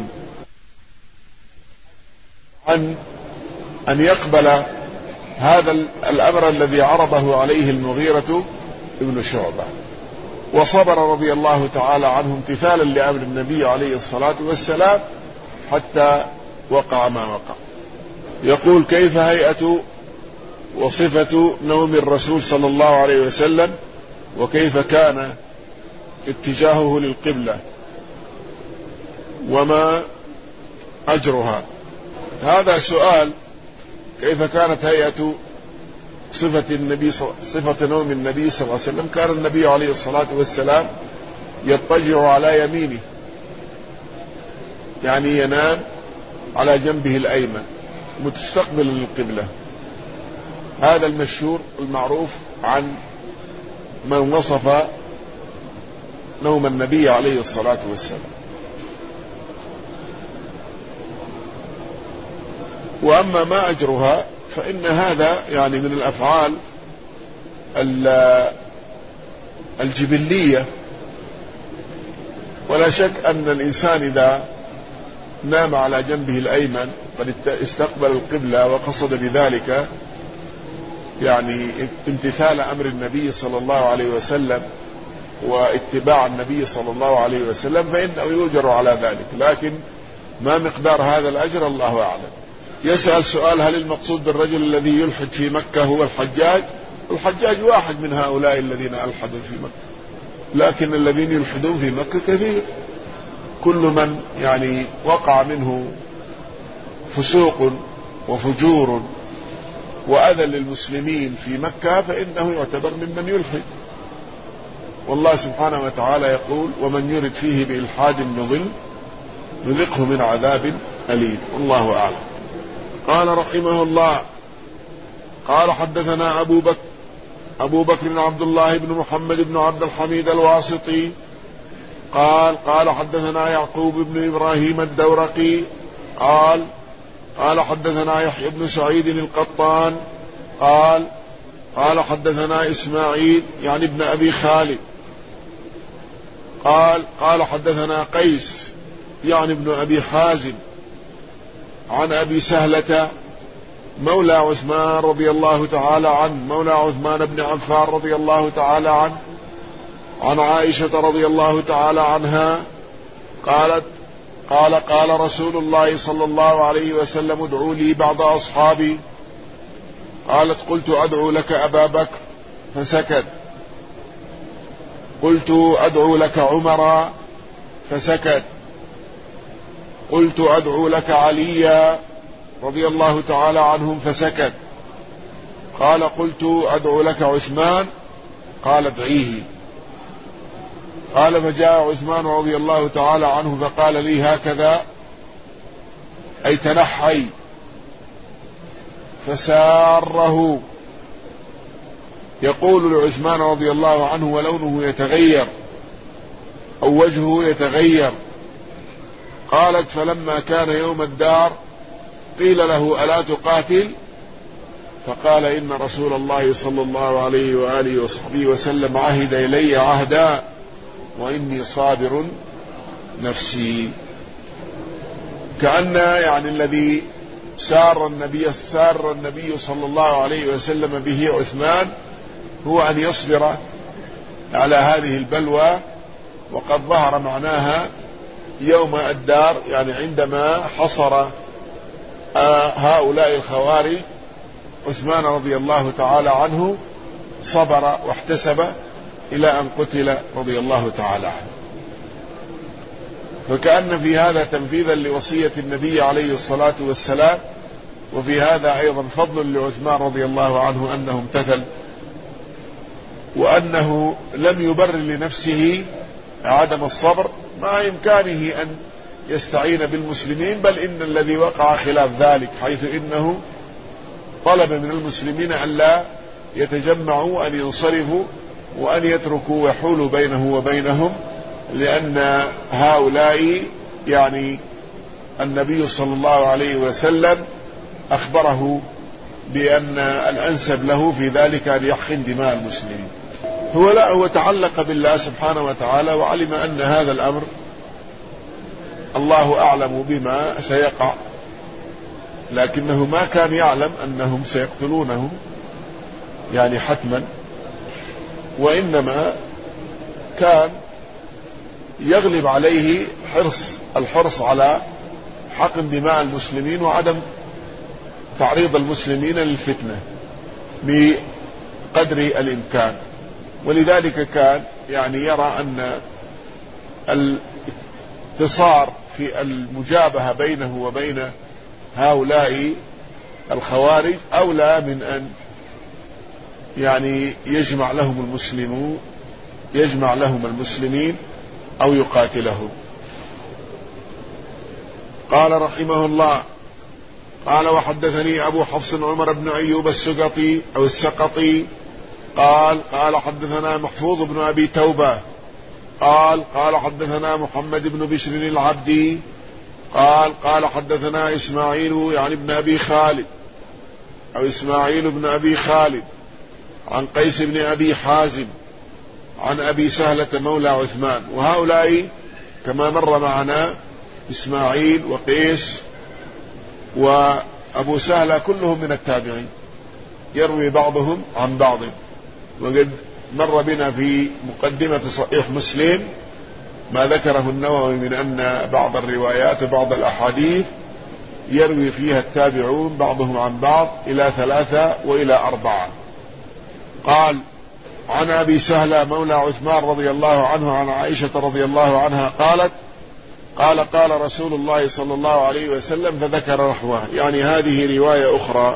عن أن يقبل هذا الأمر الذي عرضه عليه المغيرة ابن شعبة، وصبر رضي الله تعالى عنه امتثالا لأمر النبي عليه الصلاة والسلام حتى وقع ما وقع. يقول: كيف هيئة وصفة نوم الرسول صلى الله عليه وسلم، وكيف كان اتجاهه للقبلة، وما أجرها؟ هذا سؤال: كيف كانت هيئة صفة النبي صفة نوم النبي صلى الله عليه وسلم؟ كان النبي عليه الصلاة والسلام يضطجع على يمينه، يعني ينام على جنبه الأيمن مستقبلا للقبلة. هذا المشهور المعروف عن من وصف نوم النبي عليه الصلاة والسلام. وأما ما أجرها فإن هذا يعني من الأفعال الجبلية، ولا شك أن الإنسان إذا نام على جنبه الأيمن قد استقبل القبلة وقصد بذلك يعني امتثال أمر النبي صلى الله عليه وسلم واتباع النبي صلى الله عليه وسلم، فإنه يؤجر على ذلك، لكن ما مقدار هذا الأجر الله أعلم. يسأل سؤال: هل المقصود بالرجل الذي يلحد في مكة هو الحجاج؟ الحجاج واحد من هؤلاء الذين ألحدوا في مكة، لكن الذين يلحدون في مكة كثير. كل من يعني وقع منه فسوق وفجور وأذى للمسلمين في مكة فإنه يعتبر ممن يلحد. والله سبحانه وتعالى يقول: ومن يرد فيه بإلحاد بظلم نذقه من عذاب أليم. والله أعلم. قال رحمه الله: قال حدثنا أبو بكر أبو بكر عبد الله بن محمد بن عبد الحميد الواسطي قال قال حدثنا يعقوب بن إبراهيم الدورقي قال قال حدثنا يحيى بن سعيد القطان قال قال حدثنا إسماعيل يعني ابن أبي خالد قال قال حدثنا قيس يعني ابن أبي حازم عن أبي سهلة مولى عثمان رضي الله تعالى عنه مولى عثمان بن عفان رضي الله تعالى عنه عن عائشة رضي الله تعالى عنها قالت قال قال رسول الله صلى الله عليه وسلم ادعوا لي بعض أصحابي. قالت قلت أدعو لك أبا بكر فسكت. قلت أدعو لك عمر فسكت. قلت أدعو لك عليا رضي الله تعالى عنهم فسكت. قال قلت أدعو لك عثمان قال ادعيه. قال فجاء عثمان رضي الله تعالى عنه فقال لي هكذا أي تنحي فساره. يقول لعثمان رضي الله عنه ولونه يتغير أو وجهه يتغير. قالت فلما كان يوم الدار قيل له ألا تقاتل؟ فقال إن رسول الله صلى الله عليه وآله وصحبه وسلم عهد إلي عهدا وإني صابر نفسي. كأن يعني الذي سار النبي سار النبي صلى الله عليه وسلم به عثمان هو أن يصبر على هذه البلوى. وقد ظهر معناها يوم الدار يعني عندما حصر هؤلاء الخوارج عثمان رضي الله تعالى عنه صبر واحتسب إلى أن قتل رضي الله تعالى عنه. فكأن في هذا تنفيذا لوصية النبي عليه الصلاة والسلام، وفي هذا أيضا فضل لعثمان رضي الله عنه أنه امتثل وأنه لم يبرر لنفسه عدم الصبر مع إمكانه أن يستعين بالمسلمين، بل إن الذي وقع خلاف ذلك، حيث إنه طلب من المسلمين أن لا يتجمعوا وأن ينصرفوا وأن يتركوا ويحولوا بينه وبينهم، لأن هؤلاء يعني النبي صلى الله عليه وسلم أخبره بأن الأنسب له في ذلك أن يحقن دماء المسلمين. هو لا هو تعلق بالله سبحانه وتعالى وعلم أن هذا الأمر الله أعلم بما سيقع، لكنه ما كان يعلم أنهم سيقتلونه يعني حتما، وإنما كان يغلب عليه حرص الحرص على حقن دماء المسلمين وعدم تعريض المسلمين للفتنة بقدر الإمكان. ولذلك كان يعني يرى أن الاتصار في المجابهة بينه وبين هؤلاء الخوارج أولى من أن يعني يجمع لهم المسلمون يجمع لهم المسلمين أو يقاتلهم. قال رحمه الله قال وحدثني أبو حفص عمر بن أيوب السقطي أو السقطي قال قال حدثنا محفوظ بن أبي توبة قال قال حدثنا محمد بن بشر العبدي قال قال حدثنا إسماعيل يعني ابن أبي خالد أو إسماعيل بن أبي خالد عن قيس بن أبي حازم عن أبي سهلة مولى عثمان. وهؤلاء كما مر معنا إسماعيل وقيس وأبو سهلة كلهم من التابعين، يروي بعضهم عن بعض. وقد مر بنا في مقدمة صحيح مسلم ما ذكره النووي من أن بعض الروايات وبعض الأحاديث يروي فيها التابعون بعضهم عن بعض إلى ثلاثة وإلى أربعة. قال عن أبي سهلة مولى عثمان رضي الله عنه عن عائشة رضي الله عنها قالت قال قال رسول الله صلى الله عليه وسلم فذكر نحوه، يعني هذه رواية أخرى.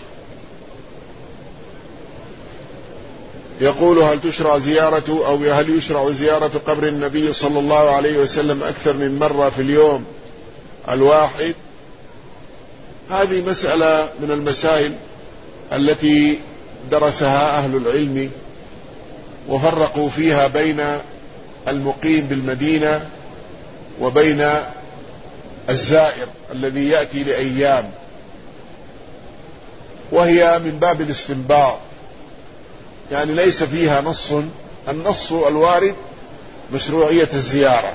يقول هل تشرع زيارة أو هل يشرع زيارة قبر النبي صلى الله عليه وسلم أكثر من مرة في اليوم الواحد؟ هذه مسألة من المسائل التي درسها أهل العلم وفرقوا فيها بين المقيم بالمدينة وبين الزائر الذي يأتي لأيام، وهي من باب الاستنباط، يعني ليس فيها نص. النص الوارد مشروعية الزيارة،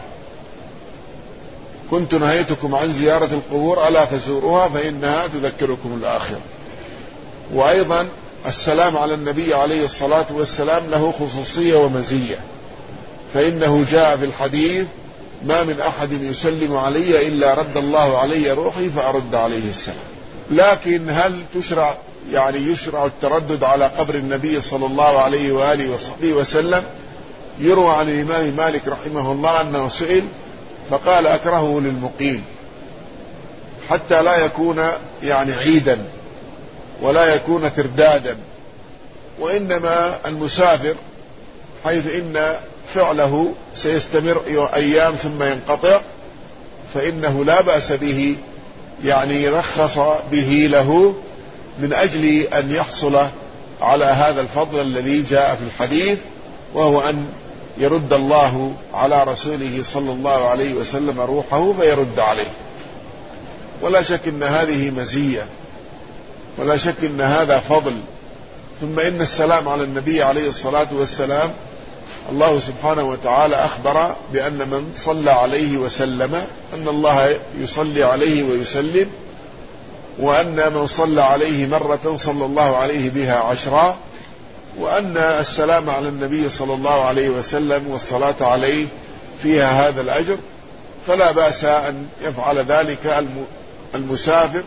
كنت نهيتكم عن زيارة القبور ألا فزوروها فإنها تذكركم الآخرة. وأيضا السلام على النبي عليه الصلاة والسلام له خصوصية ومزية، فإنه جاء في الحديث: ما من أحد يسلم علي إلا رد الله علي روحي فأرد عليه السلام. لكن هل تشرع يعني يشرع التردد على قبر النبي صلى الله عليه وآله وصحبه وسلم؟ يروى عن الإمام مالك رحمه الله أنه سئل فقال: أكرهه للمقيم حتى لا يكون يعني عيدا ولا يكون تردادا، وإنما المسافر حيث إن فعله سيستمر أيام ثم ينقطع فإنه لا بأس به، يعني رخص به له من أجل أن يحصل على هذا الفضل الذي جاء في الحديث، وهو أن يرد الله على رسوله صلى الله عليه وسلم روحه فيرد عليه. ولا شك أن هذه مزية، ولا شك أن هذا فضل. ثم إن السلام على النبي عليه الصلاة والسلام الله سبحانه وتعالى أخبر بأن من صلى عليه وسلم أن الله يصلي عليه ويسلم، وأن من صلى عليه مرة صلى الله عليه بها عشرا، وأن السلام على النبي صلى الله عليه وسلم والصلاة عليه فيها هذا الأجر. فلا بأس أن يفعل ذلك المسافر،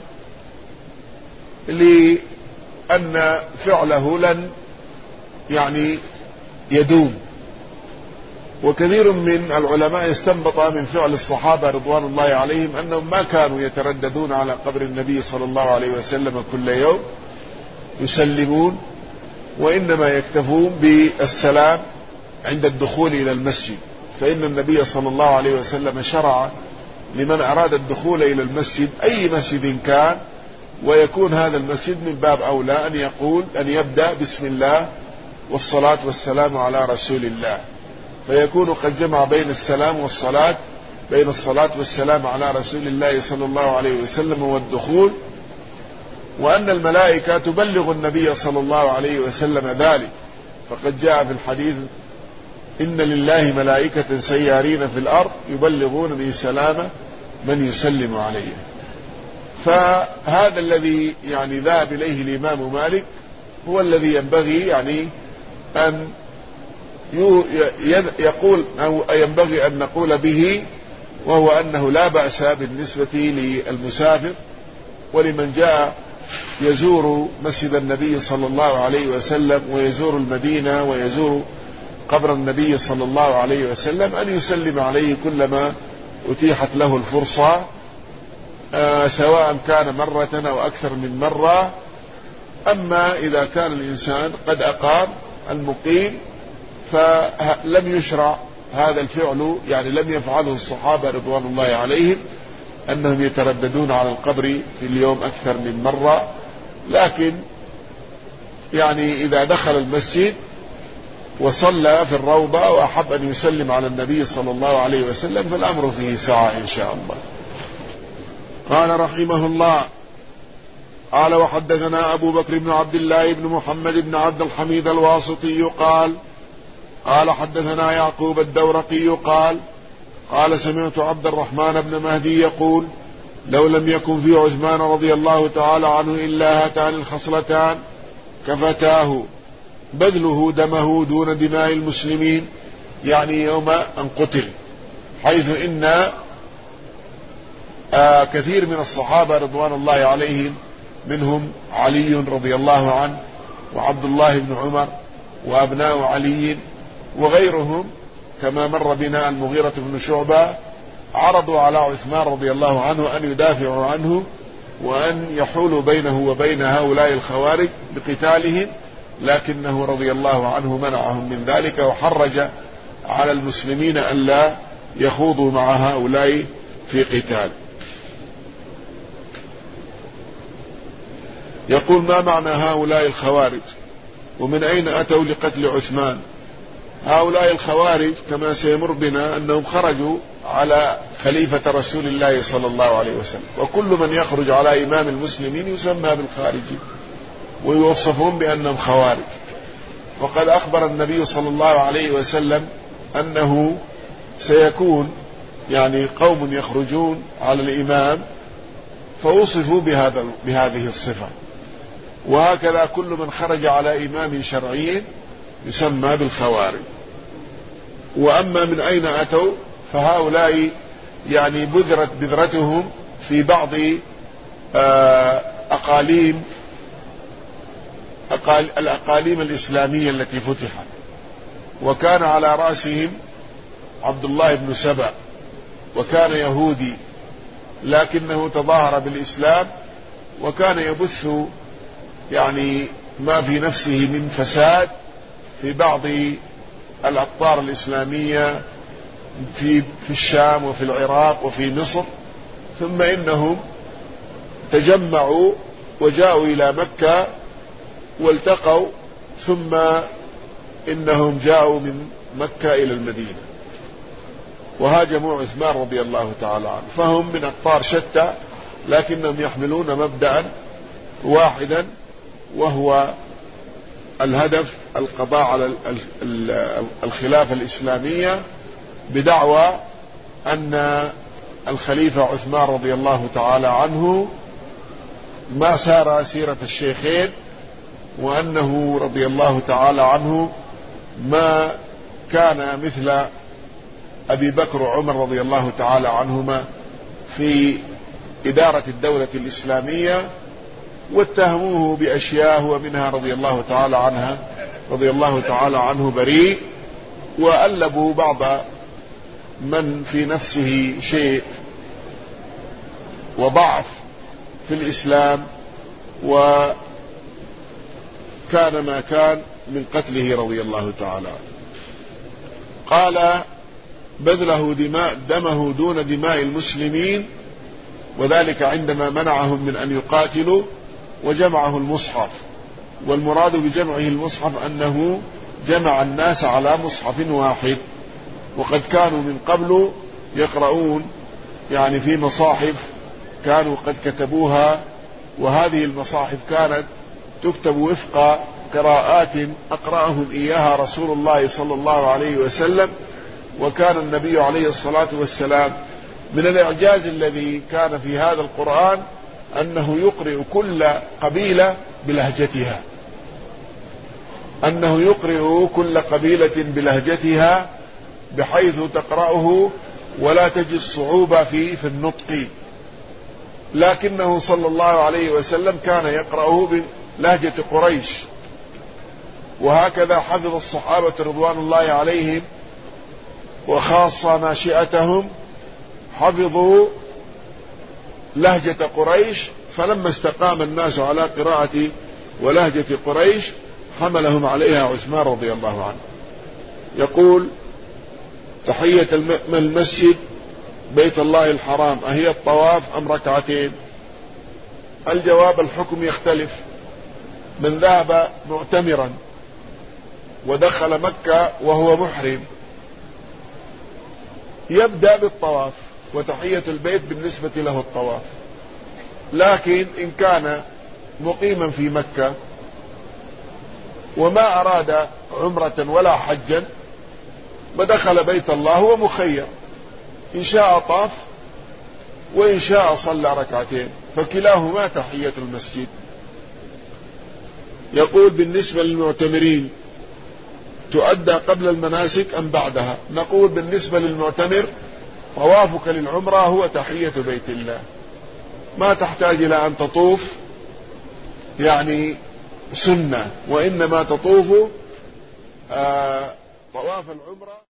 لأن فعله لن يعني يدوم. وكثير من العلماء استنبط من فعل الصحابة رضوان الله عليهم أنهم ما كانوا يترددون على قبر النبي صلى الله عليه وسلم كل يوم يسلمون، وإنما يكتفون بالسلام عند الدخول إلى المسجد، فإن النبي صلى الله عليه وسلم شرع لمن أراد الدخول إلى المسجد أي مسجد كان، ويكون هذا المسجد من باب أولى أن يقول أن يبدأ بسم الله والصلاة والسلام على رسول الله، فيكون قد جمع بين السلام والصلاة، بين الصلاة والسلام على رسول الله صلى الله عليه وسلم والدخول. وأن الملائكة تبلغ النبي صلى الله عليه وسلم ذلك، فقد جاء في الحديث: إن لله ملائكة سيارين في الأرض يبلغون بسلام من يسلم عليه. فهذا الذي يعني ذهب إليه الإمام مالك هو الذي ينبغي يعني أن يقول أو ينبغي أن نقول به، وهو أنه لا بأس بالنسبة للمسافر ولمن جاء يزور مسجد النبي صلى الله عليه وسلم ويزور المدينة ويزور قبر النبي صلى الله عليه وسلم أن يسلم عليه كلما أتيحت له الفرصة، آه سواء كان مرة أو أكثر من مرة. أما إذا كان الإنسان قد أقام المقيم فلم يشرع هذا الفعل، يعني لم يفعله الصحابة رضوان الله عليهم أنهم يترددون على القبر في اليوم أكثر من مرة، لكن يعني إذا دخل المسجد وصلى في الروضة وأحب أن يسلم على النبي صلى الله عليه وسلم فالأمر فيه ساعة إن شاء الله. قال رحمه الله: قال وحدثنا أبو بكر بن عبد الله بن محمد بن عبد الحميد الواسطي قال قال حدثنا يعقوب الدورقي قال قال سمعت عبد الرحمن بن مهدي يقول: لو لم يكن في عثمان رضي الله تعالى عنه إلا هاتان الخصلتان كفتاه بذله دمه دون دماء المسلمين، يعني يوم أن قتل، حيث إن آه كثير من الصحابة رضوان الله عليهم منهم علي رضي الله عنه وعبد الله بن عمر وأبناء علي وغيرهم كما مر بنا المغيرة بن شعبة عرضوا على عثمان رضي الله عنه أن يدافعوا عنه وأن يحولوا بينه وبين هؤلاء الخوارج بقتالهم، لكنه رضي الله عنه منعهم من ذلك وحرج على المسلمين ألا يخوضوا مع هؤلاء في قتال. يقول: ما معنى هؤلاء الخوارج؟ ومن أين أتوا لقتل عثمان؟ هؤلاء الخوارج كما سيمر بنا أنهم خرجوا على خليفة رسول الله صلى الله عليه وسلم، وكل من يخرج على إمام المسلمين يسمى بالخارجي ويوصفون بأنهم خوارج. وقد أخبر النبي صلى الله عليه وسلم أنه سيكون يعني قوم يخرجون على الإمام فوصفوا بهذا بهذه الصفة، وهكذا كل من خرج على إمام شرعي يسمى بالخوارج. وأما من أين أتوا فهؤلاء يعني بذرت بذرتهم في بعض أقاليم الأقاليم الإسلامية التي فتحت، وكان على رأسهم عبد الله بن سبأ، وكان يهودي لكنه تظاهر بالإسلام، وكان يبث يعني ما في نفسه من فساد في بعض الأقطار الإسلامية في في الشام وفي العراق وفي مصر. ثم إنهم تجمعوا وجاءوا إلى مكة والتقوا، ثم إنهم جاءوا من مكة إلى المدينة وهاجموا عثمان رضي الله تعالى عنه. فهم من أقطار شتى لكنهم يحملون مبدأ واحدا، وهو الهدف القضاء على الخلافة الإسلامية بدعوى أن الخليفة عثمان رضي الله تعالى عنه ما سار سيرة الشيخين، وأنه رضي الله تعالى عنه ما كان مثل أبي بكر وعمر رضي الله تعالى عنهما في إدارة الدولة الإسلامية، واتهموه بأشياء ومنها رضي الله تعالى عنها رضي الله تعالى عنه بريء، وألبوا بعض من في نفسه شيء وضعف في الإسلام، وكان ما كان من قتله رضي الله تعالى عنه. قال بذله دماء دمه دون دماء المسلمين، وذلك عندما منعهم من أن يقاتلوا وجمعه المصحف. والمراد بجمعه المصحف أنه جمع الناس على مصحف واحد، وقد كانوا من قبل يقرؤون يعني في مصاحف كانوا قد كتبوها، وهذه المصاحف كانت تكتب وفق قراءات أقرأهم إياها رسول الله صلى الله عليه وسلم. وكان النبي عليه الصلاة والسلام من الإعجاز الذي كان في هذا القرآن أنه يقرئ كل قبيلة بلهجتها، أنه يقرئ كل قبيلة بلهجتها بحيث تقرأه ولا تجد صعوبة في في النطق، لكنه صلى الله عليه وسلم كان يقرأه بلهجة قريش. وهكذا حفظ الصحابة رضوان الله عليهم وخاصة ناشئتهم حفظوا لهجة قريش، فلما استقام الناس على قراءة ولهجة قريش حملهم عليها عثمان رضي الله عنه. يقول تحية المسجد بيت الله الحرام أهي الطواف أم ركعتين؟ الجواب الحكم يختلف. من ذهب معتمرا ودخل مكة وهو محرم يبدأ بالطواف، وتحية البيت بالنسبة له الطواف. لكن إن كان مقيما في مكة وما أراد عمرة ولا حجا ودخل بيت الله هو مخير، إن شاء طاف وإن شاء صلى ركعتين، فكلاهما تحية المسجد. يقول بالنسبة للمعتمرين تؤدى قبل المناسك أم بعدها؟ نقول بالنسبة للمعتمر طوافك للعمرة هو تحية بيت الله، ما تحتاج إلى أن تطوف يعني سنة، وإنما تطوف آه طواف العمرة.